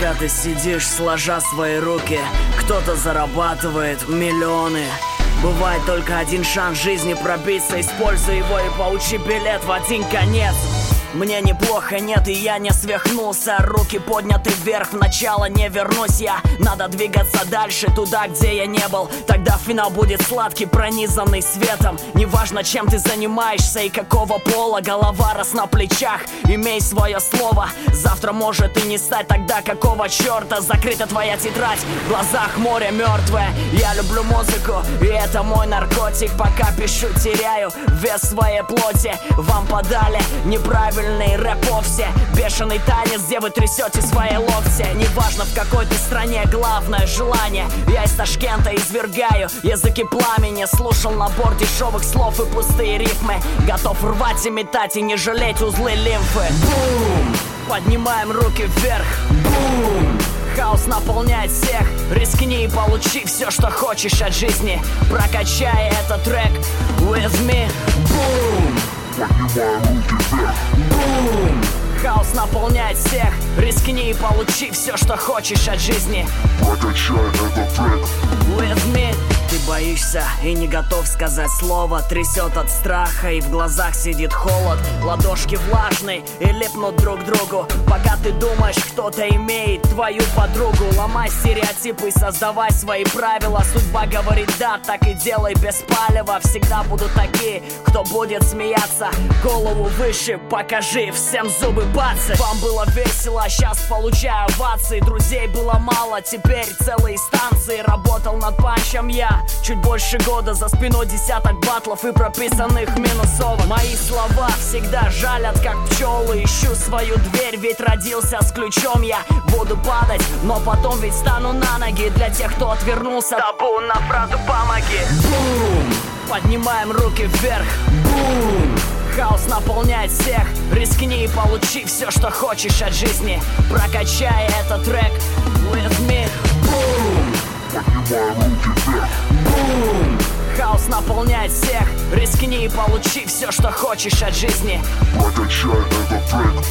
Пока ты сидишь, сложа свои руки, кто-то зарабатывает миллионы. Бывает только один шанс в жизни пробиться, используй его и получи билет в один конец. Мне неплохо, нет, и я не свихнулся. Руки подняты вверх, в начало не вернусь я. Надо двигаться дальше, туда, где я не был. Тогда финал будет сладкий, пронизанный светом. Неважно, чем ты занимаешься и какого пола. Голова раз на плечах, имей свое слово. Завтра может и не стать, тогда какого черта? Закрыта твоя тетрадь, в глазах море мертвое. Я люблю музыку, и это мой наркотик. Пока пишу, теряю вес своей плоти. Вам подали неправильно рэп-овсе, бешеный танец, где вы трясете свои локти. Неважно, в какой ты стране, главное желание. Я из Ташкента извергаю языки пламени. Слушал набор дешевых слов и пустые рифмы. Готов рвать и метать и не жалеть узлы лимфы. Бум! Поднимаем руки вверх. Бум! Хаос наполняет всех. Рискни и получи все, что хочешь от жизни. Прокачай этот трек with me. Бум! Поднимаем руки вверх. Бум! Хаос наполняет всех. Рискни и получи все, что хочешь от жизни. Прокачай этот трек with me. Ты боишься и не готов сказать слово. Трясет от страха и в глазах сидит холод. Ладошки влажные и липнут друг к другу. Пока ты думаешь, кто-то имеет твою подругу. Ломай стереотипы и создавай свои правила. Судьба говорит да, так и делай без палева. Всегда будут такие, кто будет смеяться. Голову выше, покажи всем зубы бацы. Вам было весело, сейчас получаю овации. Друзей было мало, теперь целые станции. Работал над панчем я чуть больше года, за спиной десяток батлов и прописанных минусовок. Мои слова всегда жалят, как пчелы. Ищу свою дверь, ведь родился с ключом. Я буду падать, но потом ведь стану на ноги. Для тех, кто отвернулся, табу на фразу «помоги». Бум! Поднимаем руки вверх. Бум! Хаос наполняет всех. Рискни и получи все, что хочешь от жизни. Прокачай этот трек with me. Бум! Поднимаем руки вверх. Бум! Хаос наполняет всех. Рискни и получи все, что хочешь от жизни. Прокачай этот трек